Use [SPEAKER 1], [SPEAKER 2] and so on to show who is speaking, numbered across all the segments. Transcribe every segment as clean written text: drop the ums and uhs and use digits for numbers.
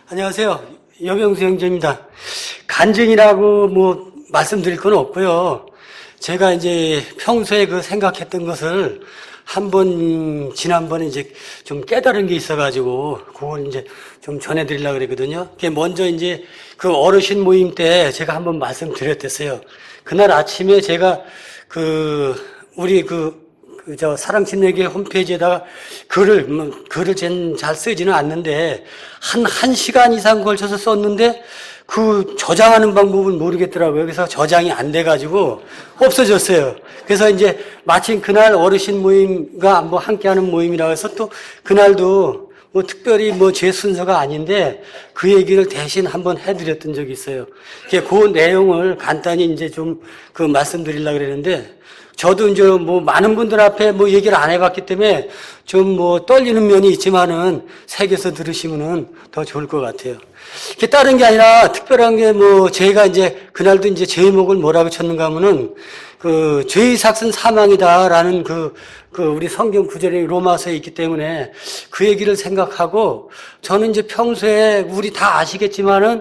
[SPEAKER 1] 안녕하세요. 여병수 형제입니다. 간증이라고 말씀드릴 건 없고요. 제가 이제 평소에 생각했던 것을 지난번에 이제 좀 깨달은 게 있어가지고, 그걸 이제 좀 전해드리려고 그랬거든요. 그게 먼저 이제 그 어르신 모임 때 제가 한번 말씀드렸댔어요. 그날 아침에 제가 우리 사랑침례교회 홈페이지에다가 글을 잘 쓰지는 않는데, 한 시간 이상 걸쳐서 썼는데, 저장하는 방법을 모르겠더라고요. 그래서 저장이 안 돼가지고 없어졌어요. 그래서 이제 마침 그날 어르신 모임과 함께하는 모임이라고 해서 또 그날도 특별히 제 순서가 아닌데 그 얘기를 대신 한번 해드렸던 적이 있어요. 그 내용을 간단히 이제 좀 말씀드리려고 그랬는데, 저도 이제 많은 분들 앞에 얘기를 안 해봤기 때문에 좀 떨리는 면이 있지만은 새겨서 들으시면은 더 좋을 것 같아요. 그게 다른 게 아니라 특별한 게 제가 이제 그날도 이제 제목을 뭐라고 쳤는가 하면은 죄의 삭은 사망이다라는 우리 성경 구절이 로마서에 있기 때문에 그 얘기를 생각하고, 저는 이제 평소에 우리 다 아시겠지만은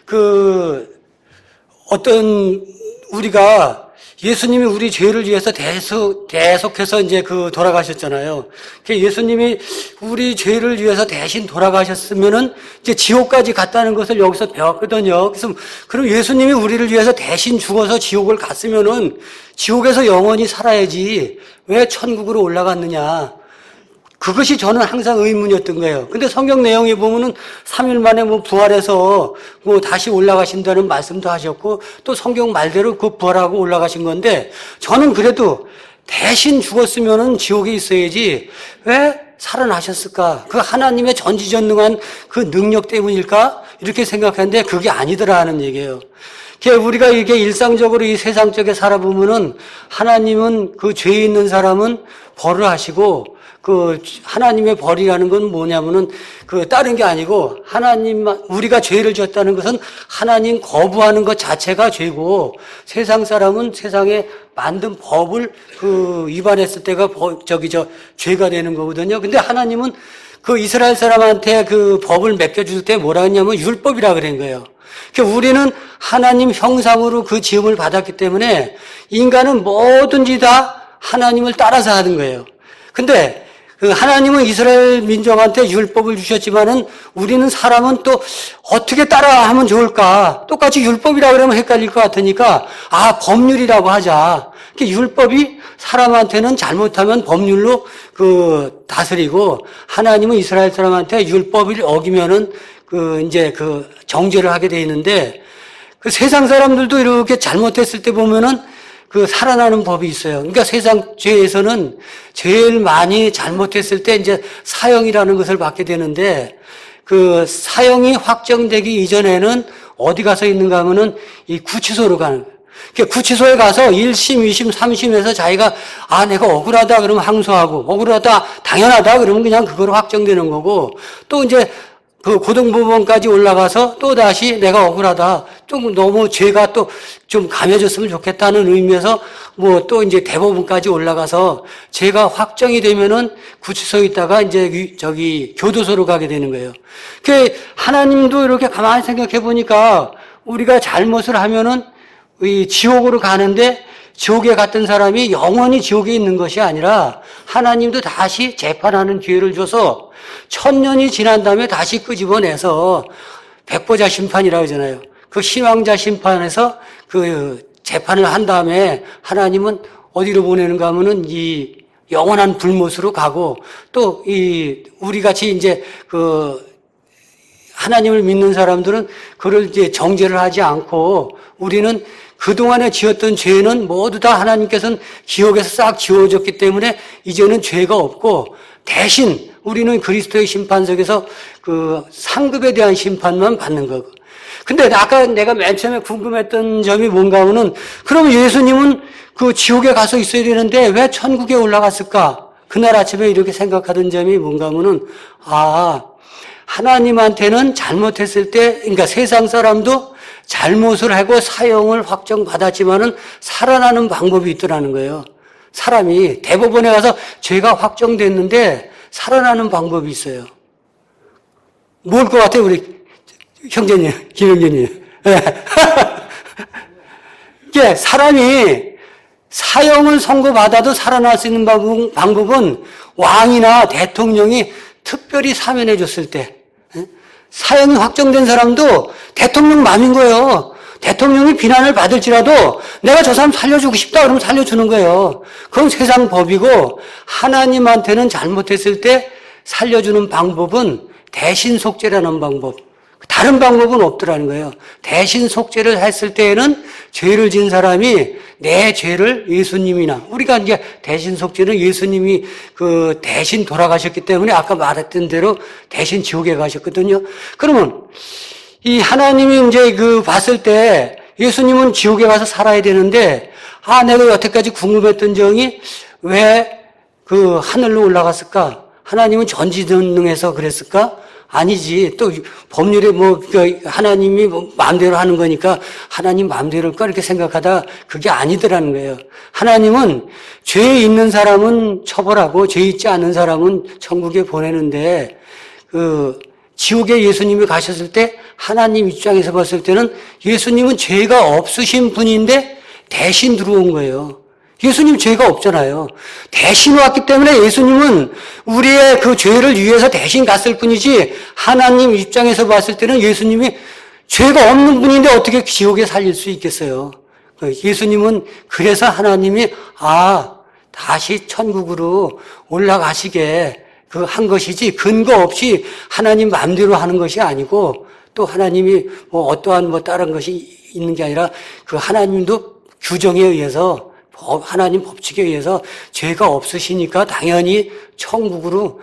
[SPEAKER 1] 우리가 예수님이 우리 죄를 위해서 계속해서 이제 돌아가셨잖아요. 예수님이 우리 죄를 위해서 대신 돌아가셨으면은 이제 지옥까지 갔다는 것을 여기서 배웠거든요. 그래서 그럼 예수님이 우리를 위해서 대신 죽어서 지옥을 갔으면은 지옥에서 영원히 살아야지 왜 천국으로 올라갔느냐. 그것이 저는 항상 의문이었던 거예요. 근데 성경 내용에 보면은 3일 만에 부활해서 다시 올라가신다는 말씀도 하셨고, 또 성경 말대로 부활하고 올라가신 건데, 저는 그래도 대신 죽었으면은 지옥에 있어야지 왜 살아나셨을까? 하나님의 전지전능한 능력 때문일까? 이렇게 생각하는데 그게 아니더라는 얘기예요. 우리가 이게 일상적으로 이 세상 속에 살아보면은 하나님은 죄에 있는 사람은 벌을 하시고, 하나님의 벌이라는 건 뭐냐면은 다른 게 아니고, 우리가 죄를 지었다는 것은 하나님 거부하는 것 자체가 죄고, 세상 사람은 세상에 만든 법을 위반했을 때가 죄가 되는 거거든요. 근데 하나님은 이스라엘 사람한테 법을 맡겨줄 때 뭐라 했냐면 율법이라 그런 거예요. 우리는 하나님 형상으로 지음을 받았기 때문에 인간은 뭐든지 다 하나님을 따라서 하는 거예요. 근데 하나님은 이스라엘 민족한테 율법을 주셨지만은 우리는 사람은 또 어떻게 따라하면 좋을까? 똑같이 율법이라고 그러면 헷갈릴 것 같으니까 법률이라고 하자. 율법이 사람한테는 잘못하면 법률로 다스리고, 하나님은 이스라엘 사람한테 율법을 어기면은 이제 정죄를 하게 돼 있는데, 세상 사람들도 이렇게 잘못했을 때 보면은 살아나는 법이 있어요. 그러니까 세상 죄에서는 제일 많이 잘못했을 때 이제 사형이라는 것을 받게 되는데, 사형이 확정되기 이전에는 어디 가서 있는가 하면은 이 구치소로 가는 거예요. 구치소에 가서 1심, 2심, 3심에서 자기가 내가 억울하다 그러면 항소하고, 억울하다, 당연하다 그러면 그냥 그거로 확정되는 거고, 또 이제 고등법원까지 올라가서 또 다시 내가 억울하다, 좀 너무 죄가 또 좀 감해졌으면 좋겠다는 의미에서 또 이제 대법원까지 올라가서 죄가 확정이 되면은 구치소에 있다가 이제 교도소로 가게 되는 거예요. 하나님도 이렇게 가만히 생각해 보니까 우리가 잘못을 하면은 이 지옥으로 가는데, 지옥에 갔던 사람이 영원히 지옥에 있는 것이 아니라 하나님도 다시 재판하는 기회를 줘서 1000년이 지난 다음에 다시 끄집어내서 백보자 심판이라고 하잖아요. 신왕자 심판에서 재판을 한 다음에 하나님은 어디로 보내는가 하면은 이 영원한 불못으로 가고, 또 우리 같이 이제 하나님을 믿는 사람들은 그걸 이제 정죄를 하지 않고, 우리는 그동안에 지었던 죄는 모두 다 하나님께서는 기억에서 싹 지워졌기 때문에 이제는 죄가 없고, 대신 우리는 그리스도의 심판석에서 상급에 대한 심판만 받는 거고. 근데 아까 내가 맨 처음에 궁금했던 점이 뭔가 하면은, 그러면 예수님은 지옥에 가서 있어야 되는데 왜 천국에 올라갔을까? 그날 아침에 이렇게 생각하던 점이 뭔가 하면은, 하나님한테는 잘못했을 때, 그러니까 세상 사람도 잘못을 하고 사형을 확정받았지만은 살아나는 방법이 있더라는 거예요. 사람이 대법원에 가서 죄가 확정됐는데 살아나는 방법이 있어요. 뭘 것 같아요? 우리 형제님, 김형제님. 이게 사람이 사형을 선고받아도 살아날 수 있는 방법은 왕이나 대통령이 특별히 사면해 줬을 때, 사형이 확정된 사람도 대통령 맘인 거예요. 대통령이 비난을 받을지라도 내가 저 사람 살려주고 싶다 그러면 살려주는 거예요. 그건 세상 법이고, 하나님한테는 잘못했을 때 살려주는 방법은 대신 속죄라는 방법. 다른 방법은 없더라는 거예요. 대신 속죄를 했을 때에는 죄를 진 사람이 내 죄를 예수님이나, 우리가 이제 대신 속죄는 예수님이 그 대신 돌아가셨기 때문에 아까 말했던 대로 대신 지옥에 가셨거든요. 그러면 이 하나님이 이제 그 봤을 때 예수님은 지옥에 가서 살아야 되는데, 내가 여태까지 궁금했던 점이 왜 그 하늘로 올라갔을까? 하나님은 전지전능해서 그랬을까? 아니지. 또 법률에 하나님이 마음대로 하는 거니까 하나님 마음대로일까 이렇게 생각하다 그게 아니더라는 거예요. 하나님은 죄 있는 사람은 처벌하고 죄 있지 않은 사람은 천국에 보내는데, 지옥에 예수님이 가셨을 때 하나님 입장에서 봤을 때는 예수님은 죄가 없으신 분인데 대신 들어온 거예요. 예수님 죄가 없잖아요. 대신 왔기 때문에 예수님은 우리의 그 죄를 위해서 대신 갔을 뿐이지, 하나님 입장에서 봤을 때는 예수님이 죄가 없는 분인데 어떻게 지옥에 살릴 수 있겠어요. 예수님은 그래서 하나님이 다시 천국으로 올라가시게 한 것이지, 근거 없이 하나님 마음대로 하는 것이 아니고, 또 하나님이 어떠한 다른 것이 있는 게 아니라 그 하나님도 규정에 의해서, 하나님 법칙에 의해서 죄가 없으시니까 당연히 천국으로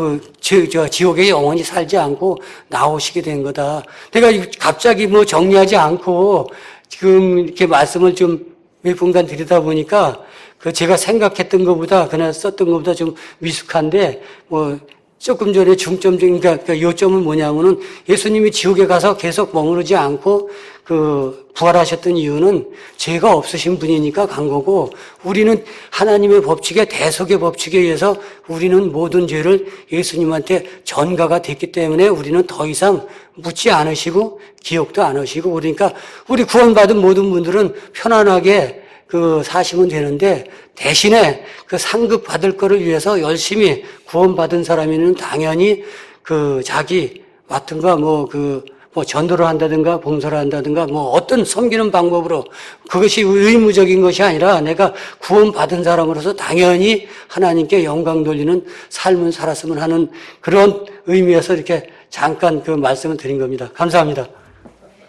[SPEAKER 1] 지옥에 영원히 살지 않고 나오시게 된 거다. 내가 갑자기 정리하지 않고 지금 이렇게 말씀을 좀 몇 분간 드리다 보니까 제가 생각했던 것보다, 그날 썼던 것보다 좀 미숙한데, 조금 전에 중점적인, 그러니까 요점은 뭐냐면은 예수님이 지옥에 가서 계속 머무르지 않고 부활하셨던 이유는 죄가 없으신 분이니까 간 거고, 우리는 하나님의 법칙에, 대속의 법칙에 의해서 우리는 모든 죄를 예수님한테 전가가 됐기 때문에 우리는 더 이상 묻지 않으시고 기억도 안 하시고, 그러니까 우리 구원받은 모든 분들은 편안하게 사시면 되는데, 대신에 상급 받을 거를 위해서 열심히 구원받은 사람이면 당연히 자기 맡은가 전도를 한다든가 봉사를 한다든가 어떤 섬기는 방법으로, 그것이 의무적인 것이 아니라 내가 구원받은 사람으로서 당연히 하나님께 영광 돌리는 삶을 살았으면 하는 그런 의미에서 이렇게 잠깐 말씀을 드린 겁니다. 감사합니다.